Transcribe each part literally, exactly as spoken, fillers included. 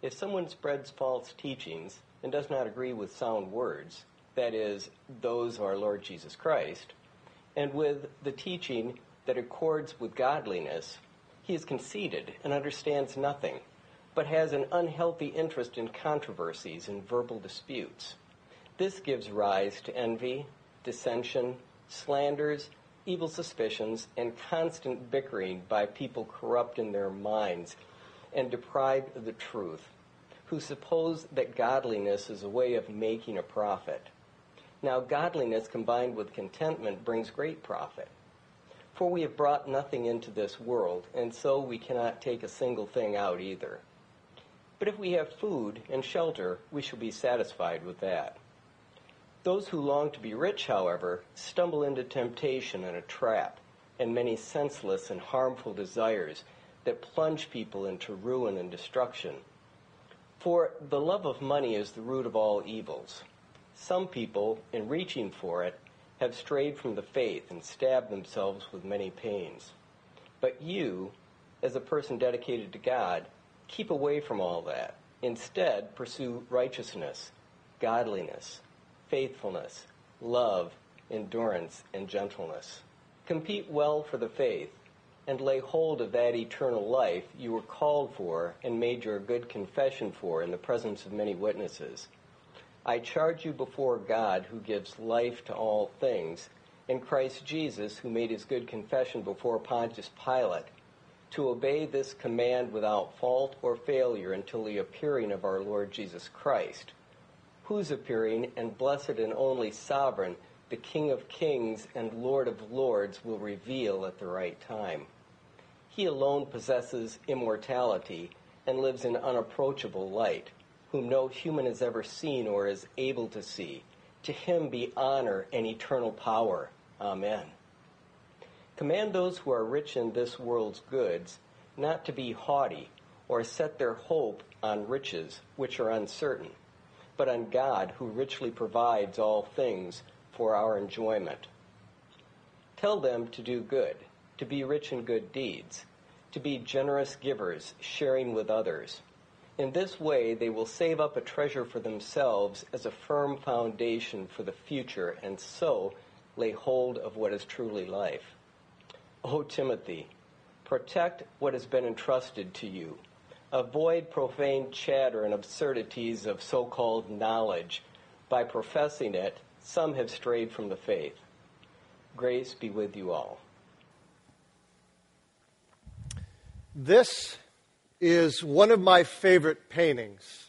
If someone spreads false teachings and does not agree with sound words, that is, those of our Lord Jesus Christ, and with the teaching that accords with godliness, he is conceited and understands nothing, but has an unhealthy interest in controversies and verbal disputes. This gives rise to envy, dissension, slanders, evil suspicions, and constant bickering by people corrupt in their minds and deprived of the truth, who suppose that godliness is a way of making a profit. Now, godliness combined with contentment brings great profit. For we have brought nothing into this world, and so we cannot take a single thing out either. But if we have food and shelter, we shall be satisfied with that. Those who long to be rich, however, stumble into temptation and a trap, and many senseless and harmful desires that plunge people into ruin and destruction. For the love of money is the root of all evils. Some people, in reaching for it, have strayed from the faith and stabbed themselves with many pains. But you, as a person dedicated to God, keep away from all that. Instead, pursue righteousness, godliness, faithfulness, love, endurance, and gentleness. Compete well for the faith, and lay hold of that eternal life you were called for and made your good confession for in the presence of many witnesses. I charge you before God, who gives life to all things, and Christ Jesus, who made his good confession before Pontius Pilate, to obey this command without fault or failure until the appearing of our Lord Jesus Christ, whose appearing and blessed and only sovereign, the King of kings and Lord of lords, will reveal at the right time. He alone possesses immortality and lives in unapproachable light, whom no human has ever seen or is able to see. To him be honor and eternal power. Amen. Command those who are rich in this world's goods not to be haughty or set their hope on riches, which are uncertain, but on God, who richly provides all things for our enjoyment. Tell them to do good, to be rich in good deeds, to be generous givers, sharing with others. In this way, they will save up a treasure for themselves as a firm foundation for the future, and so lay hold of what is truly life. O Timothy, protect what has been entrusted to you. Avoid profane chatter and absurdities of so-called knowledge. By professing it, some have strayed from the faith. Grace be with you all. This is one of my favorite paintings.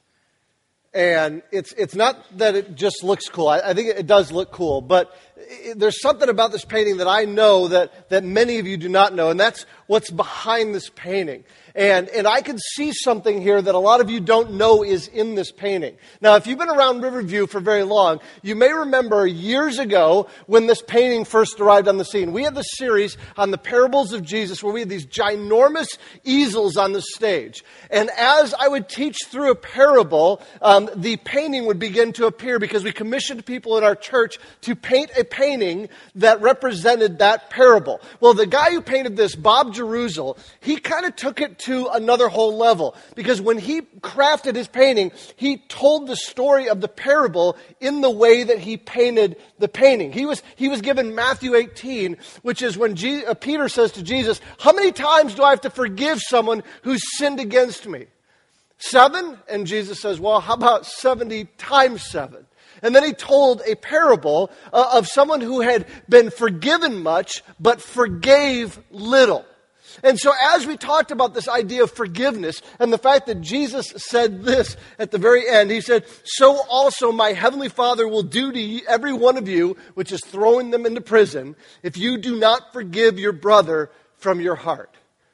And it's it's not that it just looks cool. I, I think it does look cool. But it, there's something about this painting that I know that, that many of you do not know. And that's what's behind this painting. And and I can see something here that a lot of you don't know is in this painting. Now, if you've been around Riverview for very long, you may remember years ago when this painting first arrived on the scene. We had this series on the parables of Jesus where we had these ginormous easels on the stage. And as I would teach through a parable, um, the painting would begin to appear because we commissioned people in our church to paint a painting that represented that parable. Well, the guy who painted this, Bob Jerusel, he kind of took it to another whole level, because when he crafted his painting, he told the story of the parable in the way that he painted the painting. He was he was given Matthew eighteen, which is when Je- uh, Peter says to Jesus, "How many times do I have to forgive someone who's sinned against me? Seven?" And Jesus says, "Well, how about seventy times seven?" And then he told a parable uh, of someone who had been forgiven much, but forgave little. And so as we talked about this idea of forgiveness and the fact that Jesus said this at the very end, he said, "So also my heavenly Father will do to every one of you," which is throwing them into prison, "if you do not forgive your brother from your heart."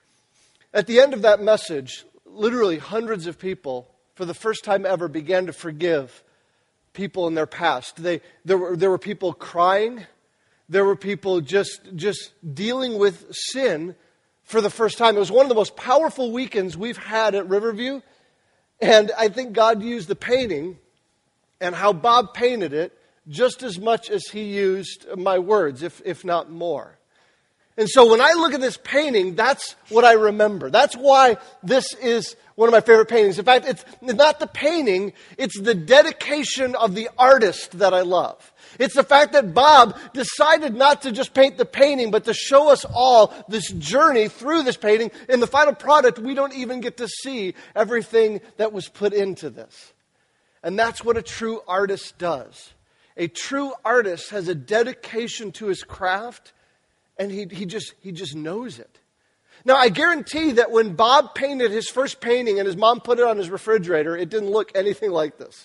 At the end of that message, literally hundreds of people, for the first time ever, began to forgive people in their past. They, there were, there were people crying. There were people just, just dealing with sin for the first time. It was one of the most powerful weekends we've had at Riverview. And I think God used the painting and how Bob painted it just as much as he used my words, if, if not more. And so when I look at this painting, that's what I remember. That's why this is one of my favorite paintings. In fact, it's not the painting, it's the dedication of the artist that I love. It's the fact that Bob decided not to just paint the painting, but to show us all this journey through this painting. In the final product, we don't even get to see everything that was put into this. And that's what a true artist does. A true artist has a dedication to his craft, and he, he just he just knows it. Now, I guarantee that when Bob painted his first painting and his mom put it on his refrigerator, it didn't look anything like this.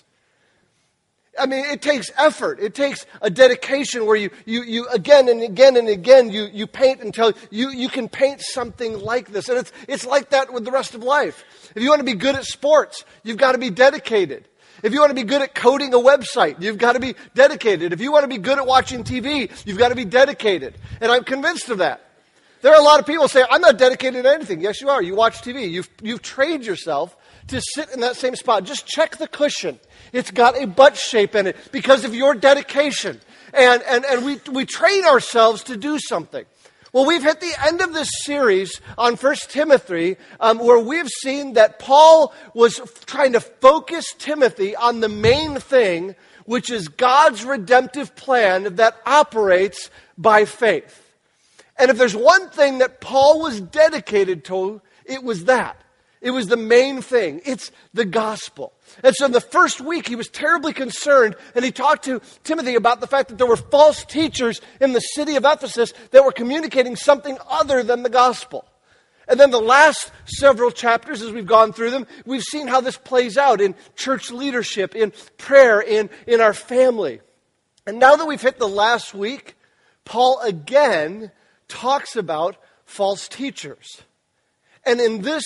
I mean, it takes effort. It takes a dedication where you, you, you again and again and again, you, you paint until you, you can paint something like this. And it's, it's like that with the rest of life. If you want to be good at sports, you've got to be dedicated. If you want to be good at coding a website, you've got to be dedicated. If you want to be good at watching T V, you've got to be dedicated. And I'm convinced of that. There are a lot of people who say, I'm not dedicated to anything. Yes, you are. You watch T V. You've, you've trained yourself to sit in that same spot. Just check the cushion. It's got a butt shape in it because of your dedication. And, and, and we, we train ourselves to do something. Well, we've hit the end of this series on First Timothy, um, where we've seen that Paul was trying to focus Timothy on the main thing, which is God's redemptive plan that operates by faith. And if there's one thing that Paul was dedicated to, it was that. It was the main thing. It's the gospel. And so in the first week, he was terribly concerned, and he talked to Timothy about the fact that there were false teachers in the city of Ephesus that were communicating something other than the gospel. And then the last several chapters, as we've gone through them, we've seen how this plays out in church leadership, in prayer, in, in our family. And now that we've hit the last week, Paul again talks about false teachers. And in this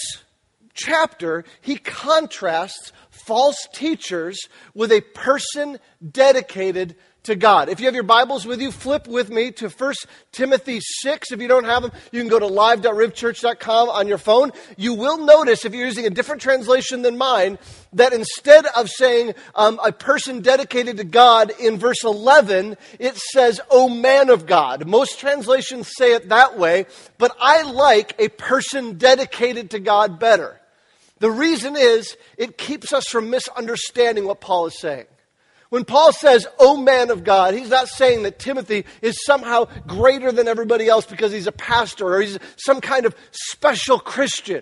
chapter, he contrasts false teachers with a person dedicated to God. If you have your Bibles with you, flip with me to First Timothy six. If you don't have them, you can go to live dot riv church dot com on your phone. You will notice, if you're using a different translation than mine, that instead of saying um, a person dedicated to God in verse eleven, it says, "O man of God." Most translations say it that way, but I like a person dedicated to God better. The reason is, it keeps us from misunderstanding what Paul is saying. When Paul says, "O man of God," he's not saying that Timothy is somehow greater than everybody else because he's a pastor or he's some kind of special Christian.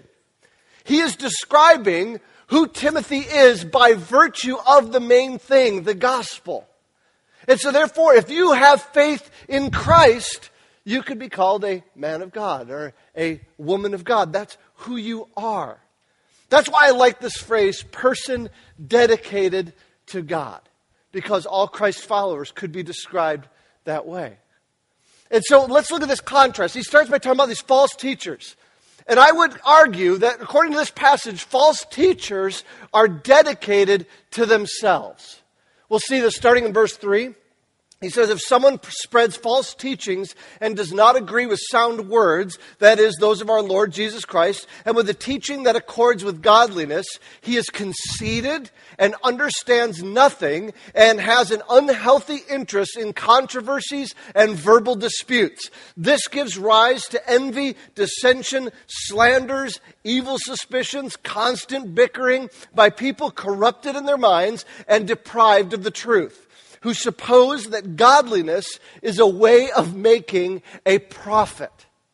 He is describing who Timothy is by virtue of the main thing, the gospel. And so therefore, if you have faith in Christ, you could be called a man of God or a woman of God. That's who you are. That's why I like this phrase, person dedicated to God. Because all Christ followers could be described that way. And so let's look at this contrast. He starts by talking about these false teachers. And I would argue that according to this passage, false teachers are dedicated to themselves. We'll see this starting in verse three. He says, if someone spreads false teachings and does not agree with sound words, that is, those of our Lord Jesus Christ, and with the teaching that accords with godliness, he is conceited and understands nothing and has an unhealthy interest in controversies and verbal disputes. This gives rise to envy, dissension, slanders, evil suspicions, constant bickering by people corrupted in their minds and deprived of the truth, who suppose that godliness is a way of making a profit.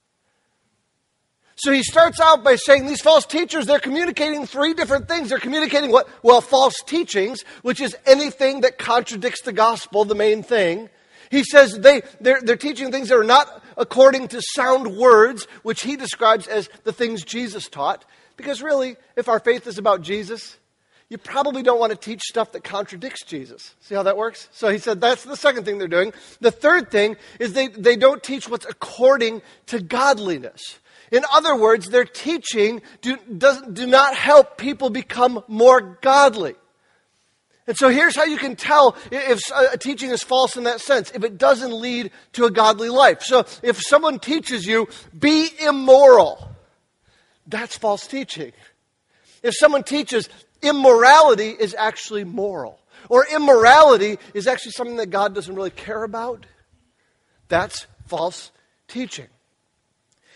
So he starts out by saying these false teachers, they're communicating three different things. They're communicating what? Well, false teachings, which is anything that contradicts the gospel, the main thing. He says they, they're, they're teaching things that are not according to sound words, which he describes as the things Jesus taught. Because really, if our faith is about Jesus, you probably don't want to teach stuff that contradicts Jesus. See how that works? So he said that's the second thing they're doing. The third thing is they, they don't teach what's according to godliness. In other words, their teaching do, does, do not help people become more godly. And so here's how you can tell if a teaching is false in that sense, if it doesn't lead to a godly life. So if someone teaches you, be immoral, that's false teaching. If someone teaches immorality is actually moral, or immorality is actually something that God doesn't really care about, that's false teaching.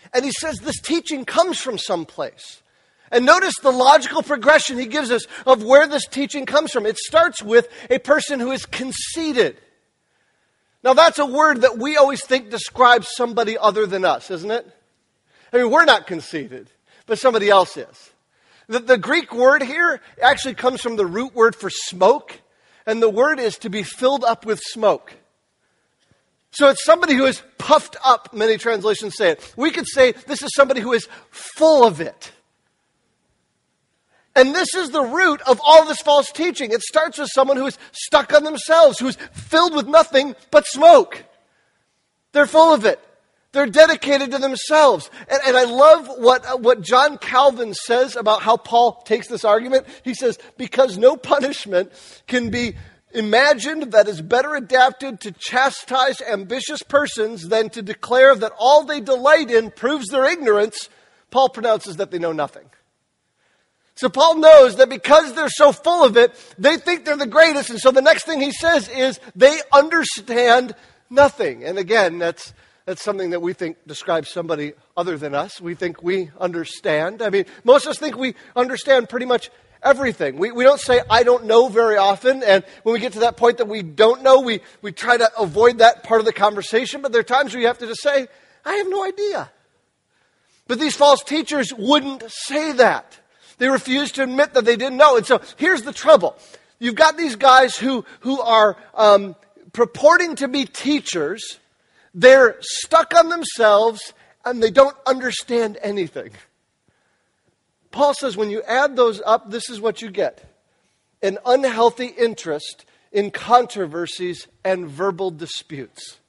And he says this teaching comes from someplace. And notice the logical progression he gives us of where this teaching comes from. It starts with a person who is conceited. Now that's a word that we always think describes somebody other than us, isn't it? I mean, we're not conceited, but somebody else is. The, the Greek word here actually comes from the root word for smoke, and the word is to be filled up with smoke. So it's somebody who is puffed up, many translations say it. We could say this is somebody who is full of it. And this is the root of all this false teaching. It starts with someone who is stuck on themselves, who is filled with nothing but smoke. They're full of it. They're dedicated to themselves. And, and I love what, what John Calvin says about how Paul takes this argument. He says, because no punishment can be imagined that is better adapted to chastise ambitious persons than to declare that all they delight in proves their ignorance, Paul pronounces that they know nothing. So Paul knows that because they're so full of it, they think they're the greatest. And so the next thing he says is they understand nothing. And again, that's that's something that we think describes somebody other than us. We think we understand. I mean, most of us think we understand pretty much everything. We we don't say, I don't know very often. And when we get to that point that we don't know, we, we try to avoid that part of the conversation. But there are times where you have to just say, I have no idea. But these false teachers wouldn't say that. They refuse to admit that they didn't know. And so here's the trouble. You've got these guys who, who are um, purporting to be teachers. They're stuck on themselves and they don't understand anything. Paul says when you add those up, this is what you get. An unhealthy interest in controversies and verbal disputes.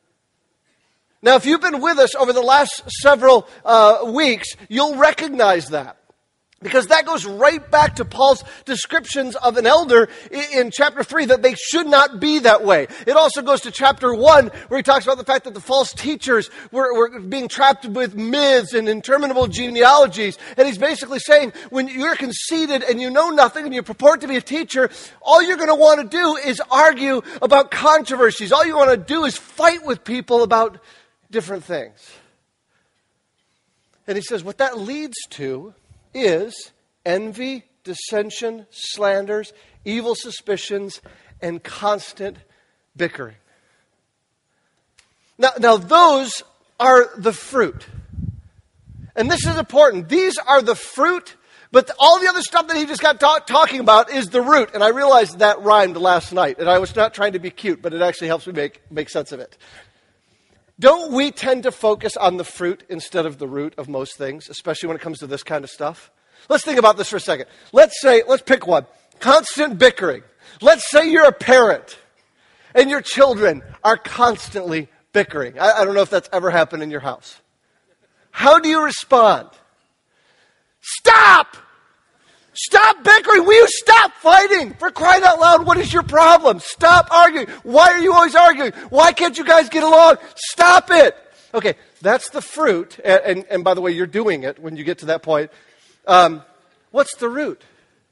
Now, if you've been with us over the last several uh, weeks, you'll recognize that. Because that goes right back to Paul's descriptions of an elder in chapter three, that they should not be that way. It also goes to chapter one, where he talks about the fact that the false teachers were, were being trapped with myths and interminable genealogies. And he's basically saying, when you're conceited and you know nothing and you purport to be a teacher, all you're going to want to do is argue about controversies. All you want to do is fight with people about different things. And he says what that leads to is envy, dissension, slanders, evil suspicions, and constant bickering. Now, now those are the fruit. And this is important. These are the fruit, but all the other stuff that he just got ta- talking about is the root. And I realized that rhymed last night. And I was not trying to be cute, but it actually helps me make, make sense of it. Don't we tend to focus on the fruit instead of the root of most things, especially when it comes to this kind of stuff? Let's think about this for a second. Let's say, let's pick one. Constant bickering. Let's say you're a parent and your children are constantly bickering. I, I don't know if that's ever happened in your house. How do you respond? Stop! Stop bickering. Will you stop fighting? For crying out loud, what is your problem? Stop arguing. Why are you always arguing? Why can't you guys get along? Stop it. Okay, that's the fruit. And, and, and by the way, you're doing it when you get to that point. Um, what's the root?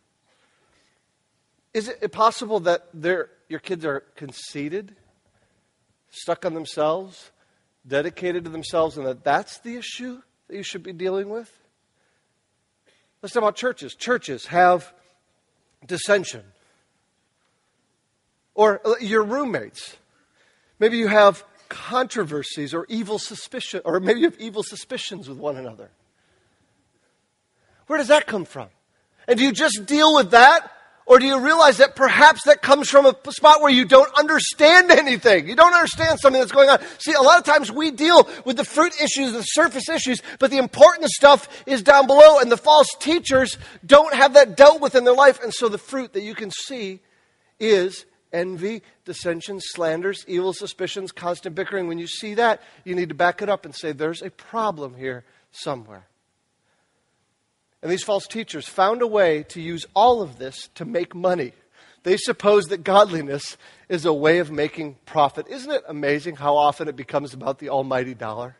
Is it possible that they're, your kids are conceited, stuck on themselves, dedicated to themselves, and that that's the issue that you should be dealing with? Let's talk about churches. Churches have dissension. Or your roommates. Maybe you have controversies or evil suspicion, or maybe you have evil suspicions with one another. Where does that come from? And do you just deal with that? Or do you realize that perhaps that comes from a spot where you don't understand anything? You don't understand something that's going on. See, a lot of times we deal with the fruit issues, the surface issues, but the important stuff is down below, and the false teachers don't have that dealt with in their life. And so the fruit that you can see is envy, dissension, slanders, evil suspicions, constant bickering. When you see that, you need to back it up and say, there's a problem here somewhere. And these false teachers found a way to use all of this to make money. They suppose that godliness is a way of making profit. Isn't it amazing how often it becomes about the almighty dollar?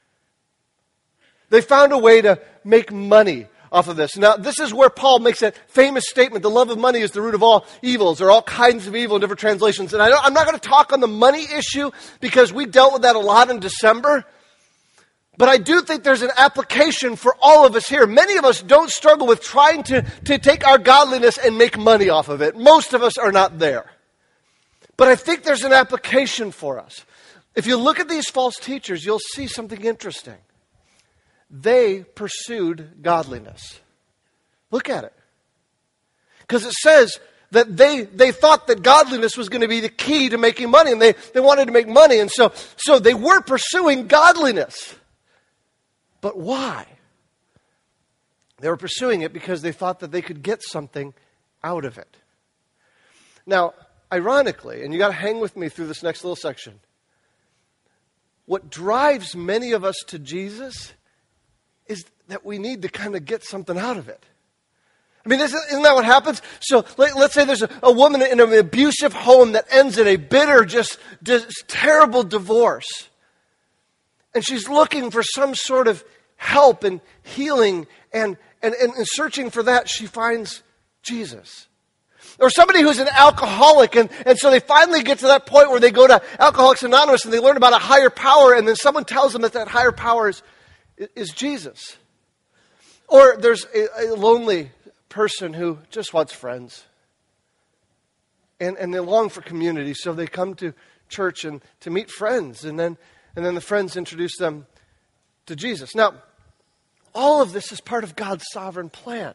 They found a way to make money off of this. Now, this is where Paul makes that famous statement, the love of money is the root of all evils, or all kinds of evil in different translations. And I don't, I'm not going to talk on the money issue because we dealt with that a lot in December. But I do think there's an application for all of us here. Many of us don't struggle with trying to, to take our godliness and make money off of it. Most of us are not there. But I think there's an application for us. If you look at these false teachers, you'll see something interesting. They pursued godliness. Look at it. Because it says that they, they thought that godliness was going to be the key to making money, and they, they wanted to make money, and so, so they were pursuing godliness. But why? They were pursuing it because they thought that they could get something out of it. Now, ironically, and you got to hang with me through this next little section, what drives many of us to Jesus is that we need to kind of get something out of it. I mean, isn't that what happens? So let, let's say there's a, a woman in an abusive home that ends in a bitter, just, just terrible divorce. And she's looking for some sort of help and healing, and, and, and, and searching for that, she finds Jesus. Or somebody who's an alcoholic, and, and so they finally get to that point where they go to Alcoholics Anonymous and they learn about a higher power, and then someone tells them that that higher power is, is Jesus. Or there's a, a lonely person who just wants friends. And, and they long for community, so they come to church and to meet friends, and then, and then the friends introduce them to Jesus. Now, all of this is part of God's sovereign plan.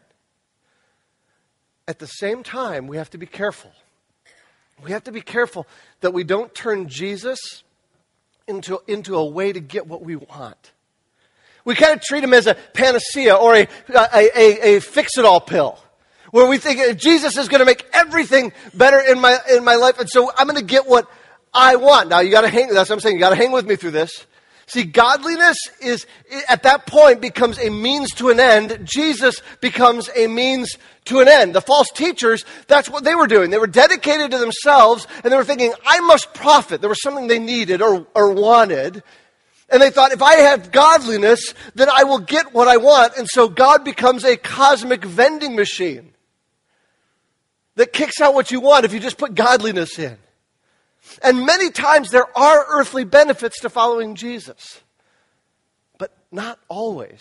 At the same time, we have to be careful. We have to be careful that we don't turn Jesus into, into a way to get what we want. We kind of treat him as a panacea or a, a, a, a fix-it-all pill, where we think Jesus is going to make everything better in my in my life, and so I'm going to get what I want. Now, you got to hang. That's what I'm saying. You got to hang with me through this. See, godliness is at that point becomes a means to an end. Jesus becomes a means to an end. The false teachers, that's what they were doing. They were dedicated to themselves, and they were thinking, I must profit. There was something they needed or, or wanted. And they thought, if I have godliness, then I will get what I want. And so God becomes a cosmic vending machine that kicks out what you want if you just put godliness in. And many times there are earthly benefits to following Jesus, but not always.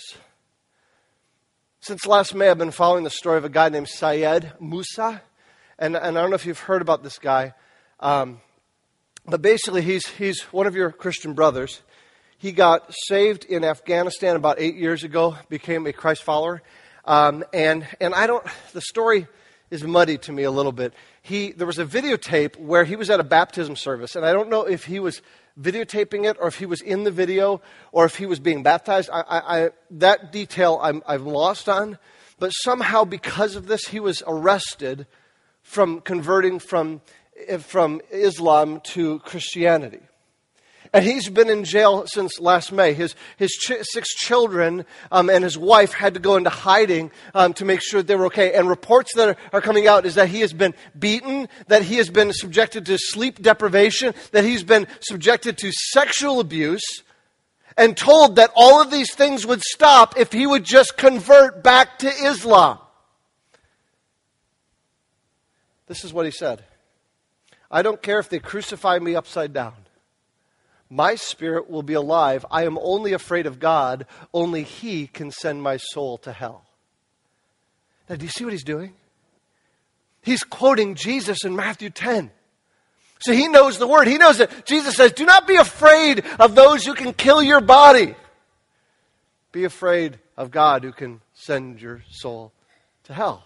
Since last May, I've been following the story of a guy named Syed Musa. And, and I don't know if you've heard about this guy, um, but basically he's, he's one of your Christian brothers. He got saved in Afghanistan about eight years ago, became a Christ follower. Um, and, and I don't, the story is muddy to me a little bit. He, there was a videotape where he was at a baptism service, and I don't know if he was videotaping it or if he was in the video or if he was being baptized. I, I, I, that detail I'm, I'm lost on, but somehow because of this, he was arrested from converting from, from Islam to Christianity. And he's been in jail since last May. His his ch- six children um, and his wife had to go into hiding um, to make sure they were okay. And reports that are, are coming out is that he has been beaten, that he has been subjected to sleep deprivation, that he's been subjected to sexual abuse, and told that all of these things would stop if he would just convert back to Islam. This is what he said. I don't care if they crucify me upside down. My spirit will be alive. I am only afraid of God. Only He can send my soul to hell. Now, do you see what he's doing? He's quoting Jesus in Matthew ten. So he knows the word. He knows that Jesus says, do not be afraid of those who can kill your body. Be afraid of God who can send your soul to hell.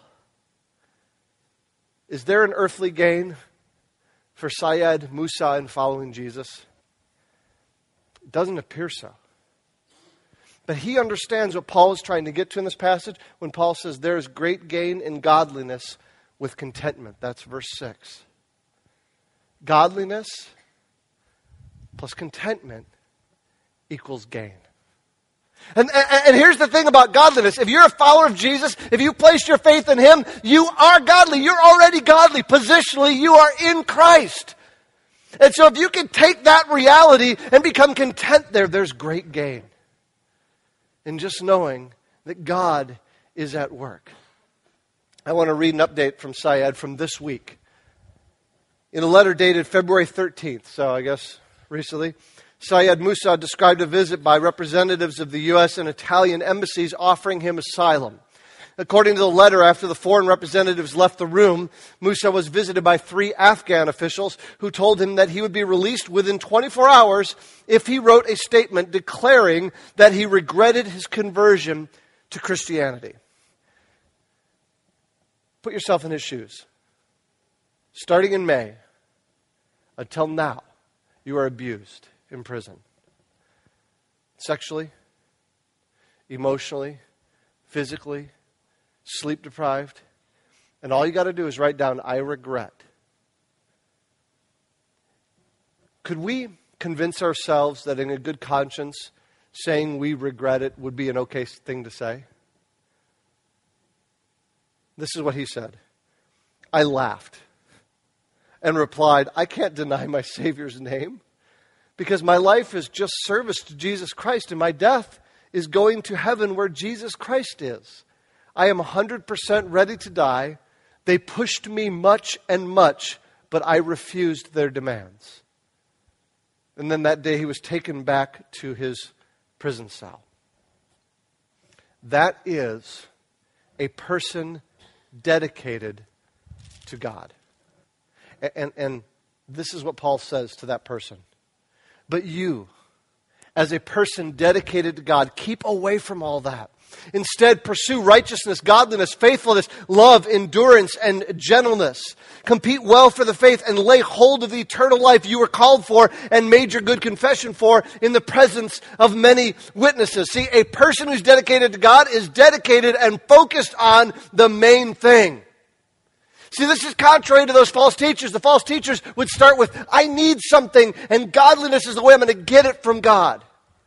Is there an earthly gain for Syed Musa in following Jesus? It doesn't appear so. But he understands what Paul is trying to get to in this passage when Paul says there is great gain in godliness with contentment. That's verse six. Godliness plus contentment equals gain. And, and, and here's the thing about godliness. If you're a follower of Jesus, if you place your faith in Him, you are godly. You're already godly. Positionally, you are in Christ. And so if you can take that reality and become content there, there's great gain in just knowing that God is at work. I want to read an update from Syed from this week. In a letter dated February thirteenth, so I guess recently, Syed Musa described a visit by representatives of the U S and Italian embassies offering him asylum. According to the letter, after the foreign representatives left the room, Musa was visited by three Afghan officials who told him that he would be released within twenty-four hours if he wrote a statement declaring that he regretted his conversion to Christianity. Put yourself in his shoes. Starting in May, until now, you are abused in prison. Sexually, emotionally, physically, sleep deprived, and all you got to do is write down, I regret. Could we convince ourselves that in a good conscience, saying we regret it would be an okay thing to say? This is what he said. I laughed and replied, I can't deny my Savior's name because my life is just service to Jesus Christ and my death is going to heaven where Jesus Christ is. I am one hundred percent ready to die. They pushed me much and much, but I refused their demands. And then that day he was taken back to his prison cell. That is a person dedicated to God. And, and, and this is what Paul says to that person. But you, as a person dedicated to God, keep away from all that. Instead, pursue righteousness, godliness, faithfulness, love, endurance, and gentleness. Compete well for the faith and lay hold of the eternal life you were called for and made your good confession for in the presence of many witnesses. See, a person who's dedicated to God is dedicated and focused on the main thing. See, this is contrary to those false teachers. The false teachers would start with, I need something, and godliness is the way I'm going to get it from God.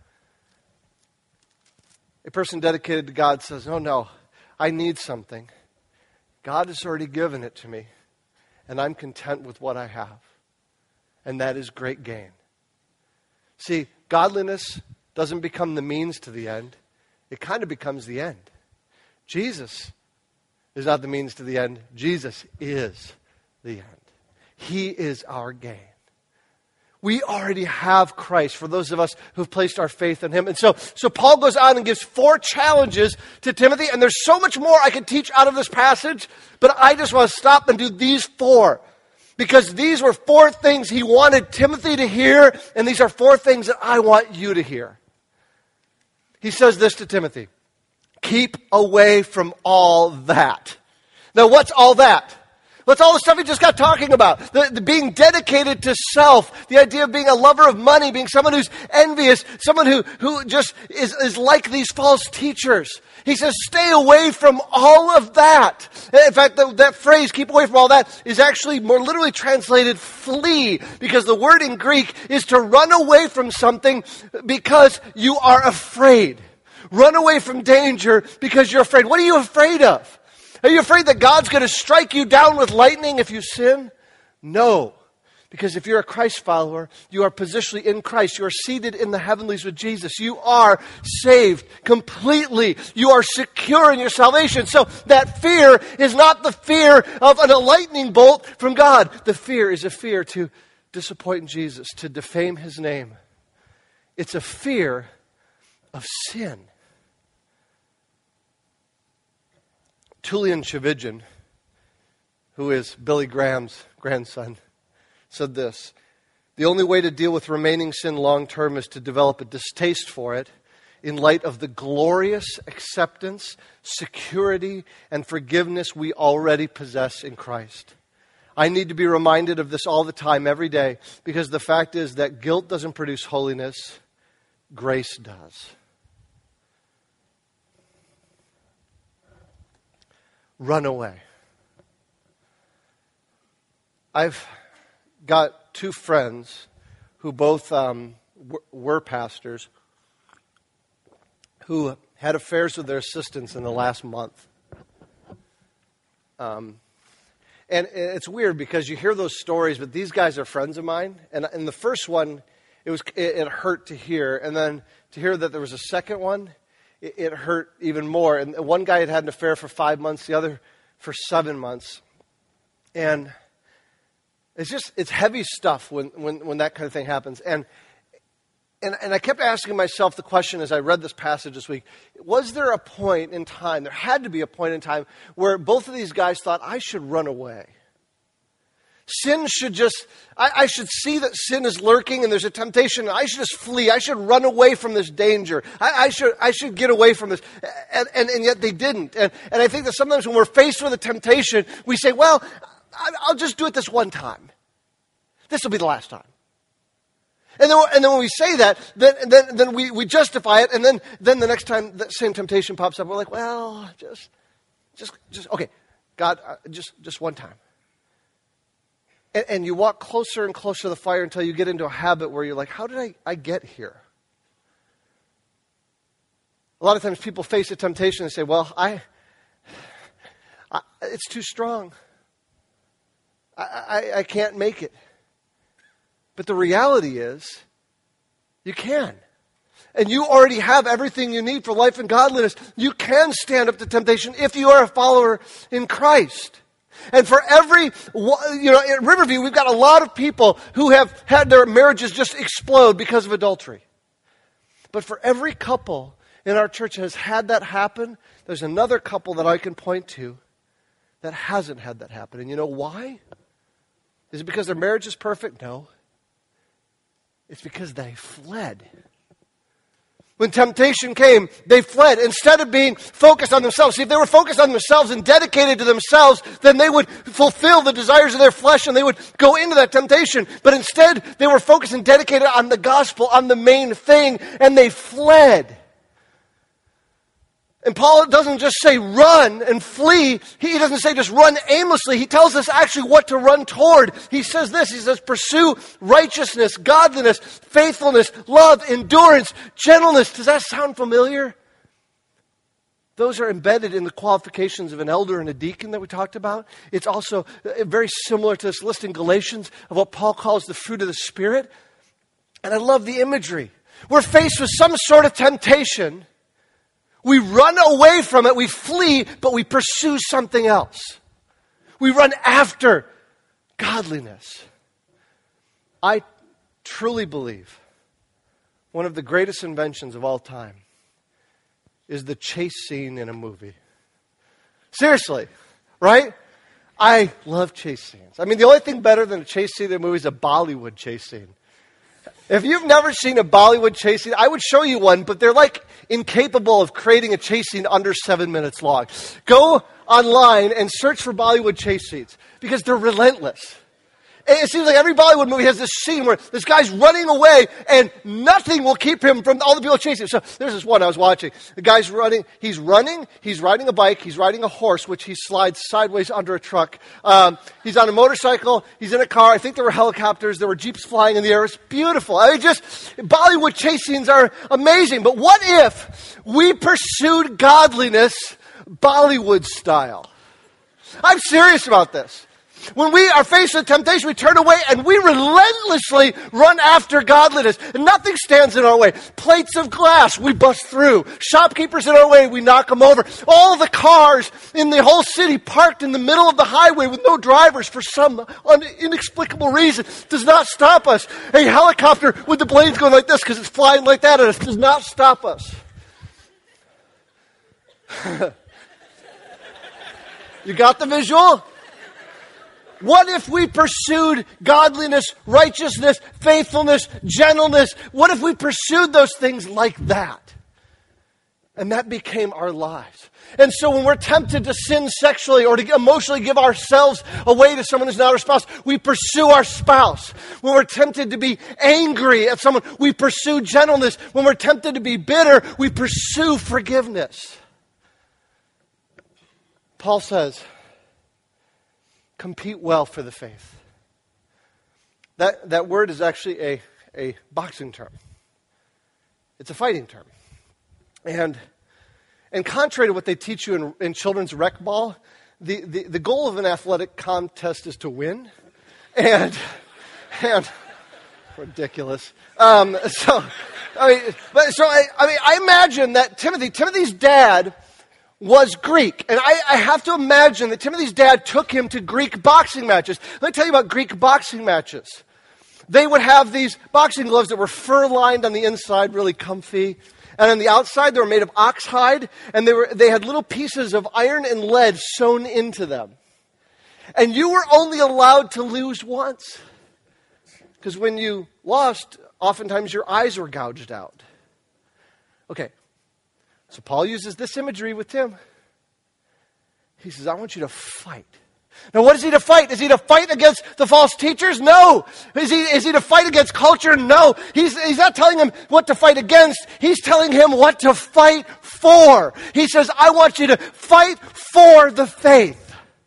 A person dedicated to God says, oh no, I need something. God has already given it to me, and I'm content with what I have. And that is great gain. See, godliness doesn't become the means to the end. It kind of becomes the end. Jesus is not the means to the end. Jesus is the end. He is our gain. We already have Christ for those of us who've placed our faith in Him. And so, so Paul goes on and gives four challenges to Timothy. And there's so much more I could teach out of this passage, but I just want to stop and do these four. Because these were four things he wanted Timothy to hear, and these are four things that I want you to hear. He says this to Timothy. Keep away from all that. Now, what's all that? What's all the stuff he just got talking about? The, the being dedicated to self, the idea of being a lover of money, being someone who's envious, someone who, who just is, is like these false teachers. He says, stay away from all of that. In fact, the, that phrase, keep away from all that, is actually more literally translated flee, because the word in Greek is to run away from something because you are afraid. Run away from danger because you're afraid. What are you afraid of? Are you afraid that God's going to strike you down with lightning if you sin? No. Because if you're a Christ follower, you are positionally in Christ. You are seated in the heavenlies with Jesus. You are saved completely. You are secure in your salvation. So that fear is not the fear of a lightning bolt from God. The fear is a fear to disappoint Jesus, to defame His name. It's a fear of sin. Tullian Tchividjian, who is Billy Graham's grandson, said this: the only way to deal with remaining sin long term is to develop a distaste for it in light of the glorious acceptance, security, and forgiveness we already possess in Christ. I need to be reminded of this all the time, every day, because the fact is that guilt doesn't produce holiness, grace does. Run away. I've got two friends who both um, w- were pastors who had affairs with their assistants in the last month. Um, and it's weird because you hear those stories, but these guys are friends of mine. And, and the first one, it was it, it hurt to hear. And then to hear that there was a second one, it hurt even more. And one guy had had an affair for five months, the other for seven months. And it's just, it's heavy stuff when, when, when that kind of thing happens. And And, and I kept asking myself the question as I read this passage this week, was there a point in time, there had to be a point in time, where both of these guys thought, I should run away. Sin should just, I, I should see that sin is lurking and there's a temptation, and I should just flee. I should run away from this danger. I, I should I should get away from this. And, and, and yet they didn't. And, and I think that sometimes when we're faced with a temptation, we say, well, I, I'll just do it this one time. This will be the last time. And then, and then when we say that, then then, then we, we justify it, and then, then the next time that same temptation pops up, we're like, well, just, just, just okay, God, uh, just, just one time. And, and you walk closer and closer to the fire until you get into a habit where you're like, how did I, I get here? A lot of times people face a temptation and say, well, I, I it's too strong. I, I, I can't make it. But the reality is, you can. And you already have everything you need for life and godliness. You can stand up to temptation if you are a follower in Christ. And for every, you know, at Riverview, we've got a lot of people who have had their marriages just explode because of adultery. But for every couple in our church that has had that happen, there's another couple that I can point to that hasn't had that happen. And you know why? Is it because their marriage is perfect? No. It's because they fled. When temptation came, they fled. Instead of being focused on themselves. See, if they were focused on themselves and dedicated to themselves, then they would fulfill the desires of their flesh and they would go into that temptation. But instead, they were focused and dedicated on the gospel, on the main thing, and they fled. And Paul doesn't just say run and flee. He doesn't say just run aimlessly. He tells us actually what to run toward. He says this. He says pursue righteousness, godliness, faithfulness, love, endurance, gentleness. Does that sound familiar? Those are embedded in the qualifications of an elder and a deacon that we talked about. It's also very similar to this list in Galatians of what Paul calls the fruit of the Spirit. And I love the imagery. We're faced with some sort of temptation. We run away from it, we flee, but we pursue something else. We run after godliness. I truly believe one of the greatest inventions of all time is the chase scene in a movie. Seriously, right? I love chase scenes. I mean, the only thing better than a chase scene in a movie is a Bollywood chase scene. If you've never seen a Bollywood chase scene, I would show you one, but they're like incapable of creating a chase scene under seven minutes long. Go online and search for Bollywood chase scenes because they're relentless. It seems like every Bollywood movie has this scene where this guy's running away and nothing will keep him from all the people chasing him. So there's this one I was watching. The guy's running. He's running. He's riding a bike. He's riding a horse, which he slides sideways under a truck. Um, he's on a motorcycle. He's in a car. I think there were helicopters. There were jeeps flying in the air. It's beautiful. I mean, just Bollywood chase scenes are amazing. But what if we pursued godliness Bollywood style? I'm serious about this. When we are faced with temptation, we turn away and we relentlessly run after godliness. And nothing stands in our way. Plates of glass, we bust through. Shopkeepers in our way, we knock them over. All the cars in the whole city parked in the middle of the highway with no drivers for some un- inexplicable reason does not stop us. A helicopter with the blades going like this because it's flying like that at us does not stop us. You got the visual? What if we pursued godliness, righteousness, faithfulness, gentleness? What if we pursued those things like that? And that became our lives. And so when we're tempted to sin sexually or to emotionally give ourselves away to someone who's not our spouse, we pursue our spouse. When we're tempted to be angry at someone, we pursue gentleness. When we're tempted to be bitter, we pursue forgiveness. Paul says, compete well for the faith. That that word is actually a, a boxing term. It's a fighting term. And and contrary to what they teach you in, in children's rec ball, the, the, the goal of an athletic contest is to win. And and ridiculous. Um, so I mean, but so I, I mean, I imagine that Timothy, Timothy's dad was Greek. And I, I have to imagine that Timothy's dad took him to Greek boxing matches. Let me tell you about Greek boxing matches. they would have these boxing gloves that were fur-lined on the inside, really comfy. And on the outside, they were made of ox hide, and they were they had little pieces of iron and lead sewn into them. And you were only allowed to lose once. Because when you lost, oftentimes your eyes were gouged out. Okay, so Paul uses this imagery with Tim. He says, I want you to fight. Now, what is he to fight? Is he to fight against the false teachers? No. Is he, is he to fight against culture? No. He's, he's not telling him what to fight against. He's telling him what to fight for. He says, I want you to fight for the faith.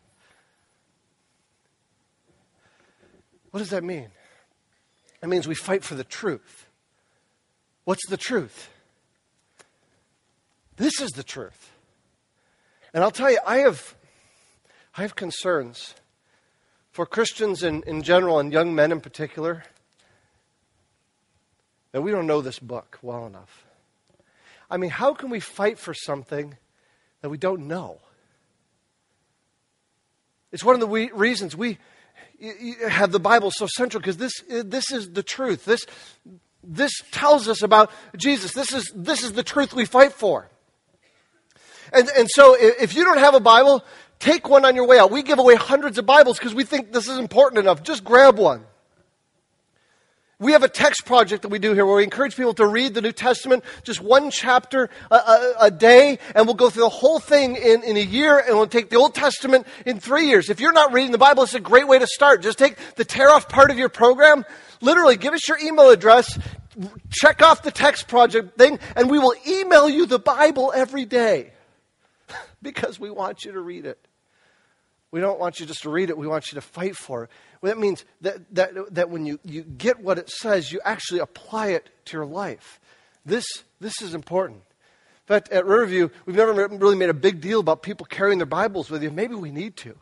What does that mean? It means we fight for the truth. What's the truth? This is the truth. And I'll tell you, I have, I have concerns for Christians in, in general and young men in particular that we don't know this book well enough. I mean, how can we fight for something that we don't know? It's one of the we, reasons we have the Bible so central, because this this is the truth. This this tells us about Jesus. This is this is the truth we fight for. And and so if you don't have a Bible, take one on your way out. We give away hundreds of Bibles because we think this is important enough. Just grab one. We have a text project that we do here where we encourage people to read the New Testament, just one chapter a, a, a day, and we'll go through the whole thing in, in a year, and we'll take the Old Testament in three years. If you're not reading the Bible, it's a great way to start. Just take the tear-off part of your program. Literally, give us your email address, check off the text project thing, and we will email you the Bible every day because we want you to read it. We don't want you just to read it. We want you to fight for it. Well, that means that, that, that when you, you get what it says, you actually apply it to your life. This, this is important. In fact, at Riverview, we've never really made a big deal about people carrying their Bibles with you. Maybe we need to.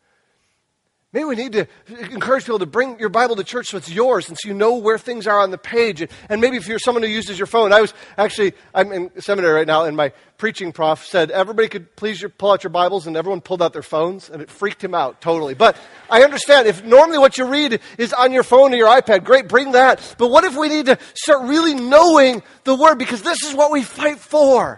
Maybe we need to encourage people to bring your Bible to church so it's yours and so you know where things are on the page. And, and maybe if you're someone who uses your phone. I was actually, I'm in seminary right now, and my preaching prof said, everybody could please your, pull out your Bibles, and everyone pulled out their phones, and it freaked him out totally. But I understand, if normally what you read is on your phone or your iPad, great, bring that. But what if we need to start really knowing the Word, because this is what we fight for?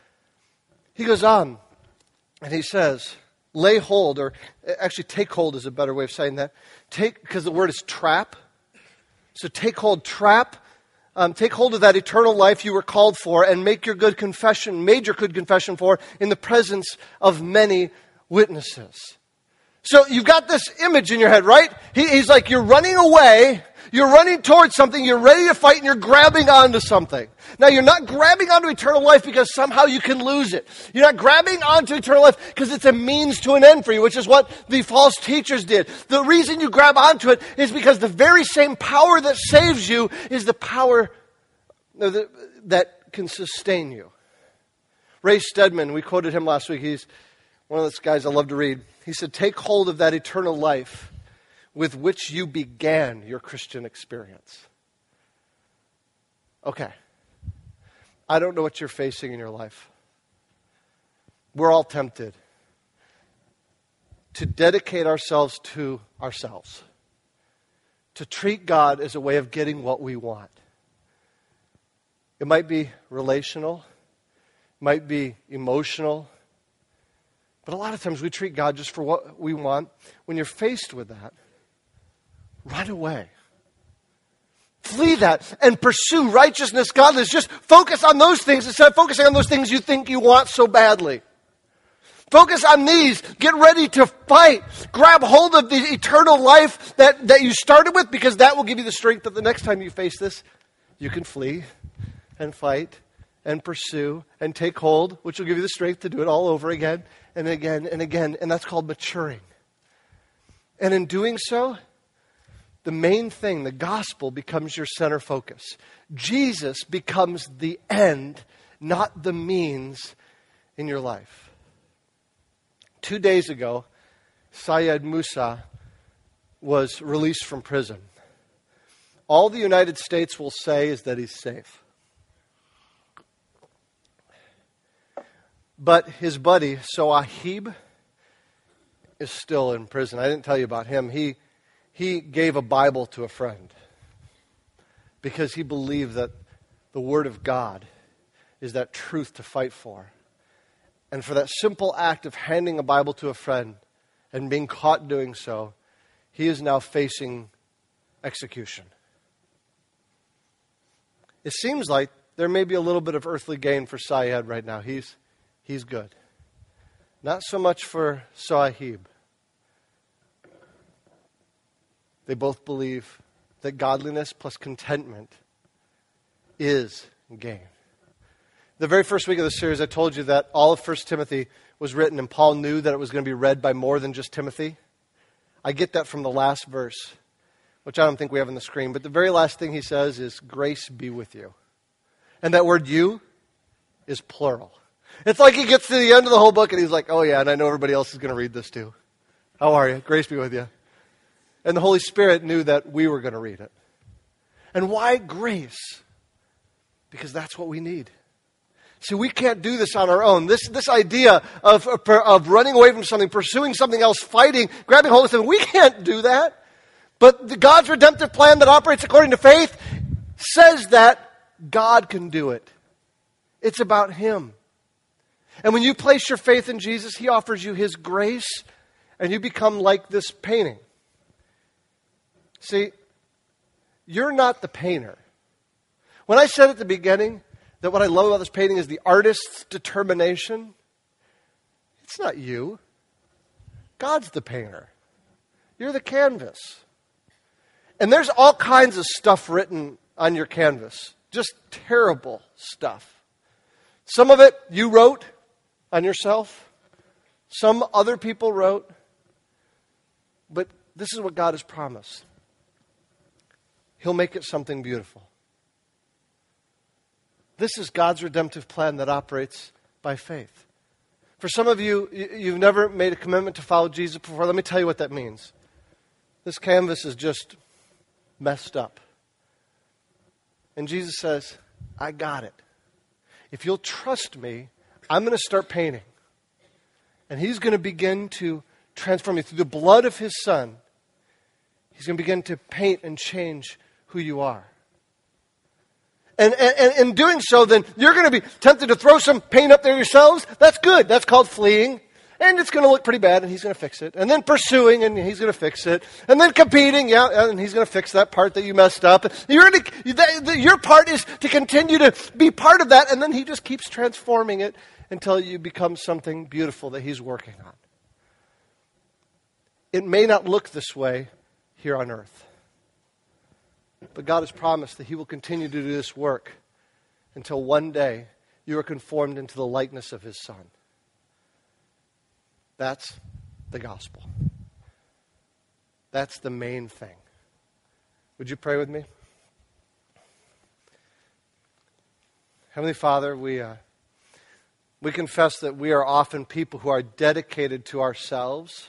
He goes on, and he says, lay hold, or actually take hold is a better way of saying that. Take, because the word is trap. So take hold, trap. Um, take hold of that eternal life you were called for, and make your good confession, made your good confession for, in the presence of many witnesses. So you've got this image in your head, right? He, he's like, you're running away, you're running towards something, you're ready to fight, and you're grabbing onto something. Now, you're not grabbing onto eternal life because somehow you can lose it. You're not grabbing onto eternal life because it's a means to an end for you, which is what the false teachers did. The reason you grab onto it is because the very same power that saves you is the power that can sustain you. Ray Stedman, we quoted him last week. He's one of those guys I love to read. He said, take hold of that eternal life with which you began your Christian experience. Okay. I don't know what you're facing in your life. We're all tempted to dedicate ourselves to ourselves, to treat God as a way of getting what we want. It might be relational, it might be emotional, but a lot of times we treat God just for what we want. When you're faced with that, run away. Flee that and pursue righteousness, godliness. Just focus on those things instead of focusing on those things you think you want so badly. Focus on these. Get ready to fight. Grab hold of the eternal life that, that you started with, because that will give you the strength that the next time you face this, you can flee and fight and pursue and take hold, which will give you the strength to do it all over again and again and again. And that's called maturing. And in doing so, the main thing, the gospel, becomes your center focus. Jesus becomes the end, not the means in your life. Two days ago, Syed Musa was released from prison. All the United States will say is that he's safe. But his buddy, Sohaib, is still in prison. I didn't tell you about him. He He gave a Bible to a friend. because he believed that the Word of God is that truth to fight for. And for that simple act of handing a Bible to a friend and being caught doing so, he is now facing execution. It seems like there may be a little bit of earthly gain for Syed right now. He's, he's good. Not so much for Sahib. They both believe that godliness plus contentment is gain. The very first week of the series, I told you that all of First Timothy was written, and Paul knew that it was going to be read by more than just Timothy. I get that from the last verse, which I don't think we have on the screen. But the very last thing he says is, grace be with you. And that word you is plural. It's like he gets to the end of the whole book and he's like, oh yeah, and I know everybody else is going to read this too. How are you? Grace be with you. And the Holy Spirit knew that we were going to read it. And why grace? Because that's what we need. See, we can't do this on our own. This, this idea of, of running away from something, pursuing something else, fighting, grabbing hold of something, we can't do that. But the God's redemptive plan that operates according to faith says that God can do it. It's about Him. And when you place your faith in Jesus, He offers you His grace, and you become like this painting. See, you're not the painter. When I said at the beginning that what I love about this painting is the artist's determination, it's not you. God's the painter. You're the canvas. And there's all kinds of stuff written on your canvas. Just terrible stuff. Some of it you wrote on yourself. Some other people wrote. But this is what God has promised. He'll make it something beautiful. This is God's redemptive plan that operates by faith. For some of you, you've never made a commitment to follow Jesus before. Let me tell you what that means. This canvas is just messed up. And Jesus says, I got it. If you'll trust me, I'm going to start painting. And He's going to begin to transform you through the blood of His Son. He's going to begin to paint and change who you are. And, and, and in doing so, then you're going to be tempted to throw some paint up there yourselves. That's good. That's called fleeing. And it's going to look pretty bad, and He's going to fix it. And then pursuing, and He's going to fix it. And then competing, yeah, and He's going to fix that part that you messed up. You're going to, the, the, your part is to continue to be part of that, and then He just keeps transforming it until you become something beautiful that He's working on. It may not look this way here on earth. But God has promised that He will continue to do this work until one day you are conformed into the likeness of His Son. That's the gospel. That's the main thing. Would you pray with me? Heavenly Father, we uh, we confess that we are often people who are dedicated to ourselves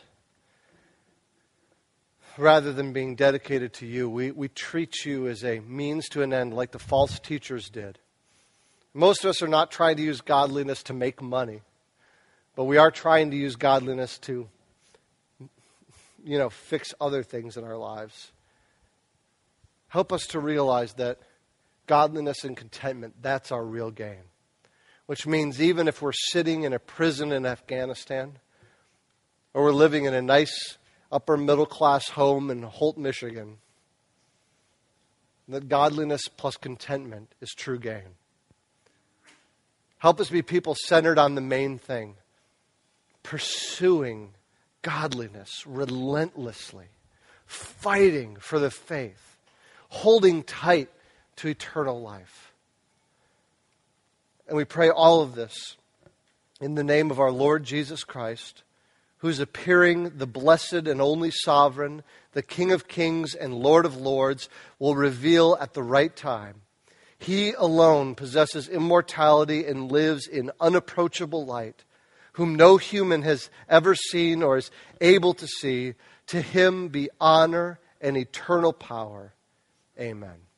rather than being dedicated to You. We, we treat You as a means to an end like the false teachers did. Most of us are not trying to use godliness to make money, but we are trying to use godliness to, you know, fix other things in our lives. Help us to realize that godliness and contentment, that's our real gain. Which means even if we're sitting in a prison in Afghanistan, or we're living in a nice upper middle class home in Holt, Michigan, that godliness plus contentment is true gain. Help us be people centered on the main thing, pursuing godliness relentlessly, fighting for the faith, holding tight to eternal life. And we pray all of this in the name of our Lord Jesus Christ, who is appearing, the blessed and only sovereign, the King of kings and Lord of lords, will reveal at the right time. He alone possesses immortality and lives in unapproachable light, whom no human has ever seen or is able to see. To Him be honor and eternal power. Amen.